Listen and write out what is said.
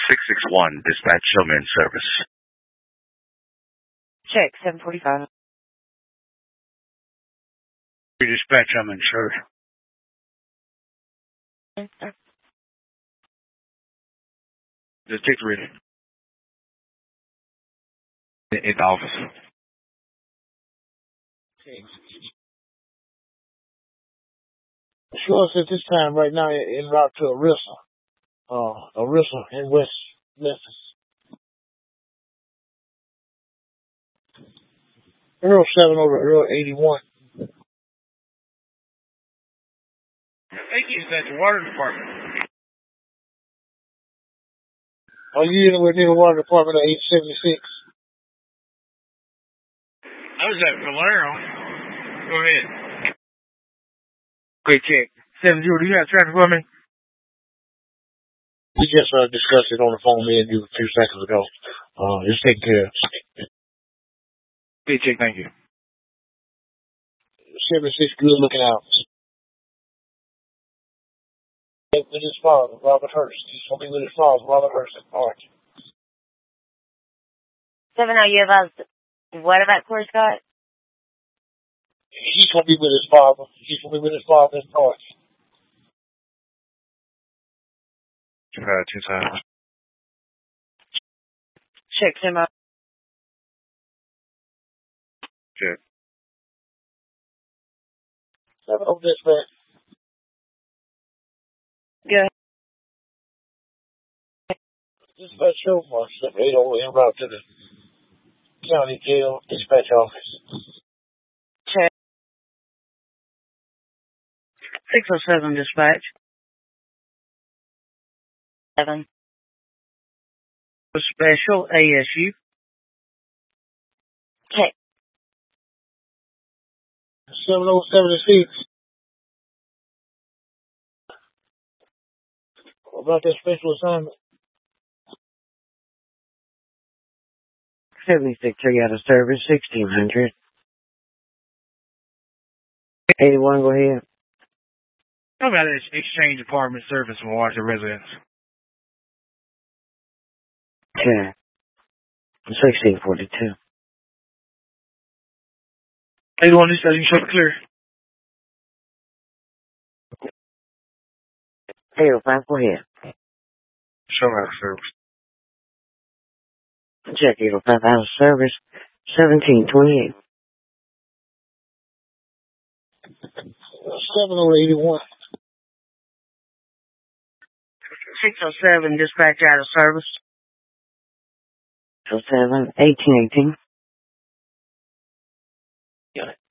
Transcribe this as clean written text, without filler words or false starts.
661, dispatch, show me in service. Check, 745. Dispatch, I'm insured. Just take the reading. In the office. Show us at this time right now en route to Arissa. Arissa in West Memphis. Earl 7 over Earl 81. Thank you, that's the water department. Are you anywhere near the water department at 876? I was at Valero. Go ahead. Great check. 70, do you have traffic for me? We just discussed it on the phone, me and you, a few seconds ago. It's taken care of. Great check, thank you. 76, good looking out. With his father, Robert Hurst. He's going to be with his father, Robert Hurst, at Park. 7, are you about, what about Corey Scott? He's going to be with his father. He's going to be with his father in Park. Two times. Check, him out. Check. 7 over dispatch. Good. Dispatch show for 8 over en route to the county jail dispatch office. Check. 607, dispatch. 7. Special ASU. Check. 7076. About that special assignment. 76, are you out of service? 1600. 81, go ahead. How about this exchange apartment service from Washington residents? Check. 1642. 81, this doesn't show clear. 805, go ahead. Show me out of service. Check, 805, out of service. 1728. 7 over 81. 607, dispatch out of service. 07, 1818. Got it.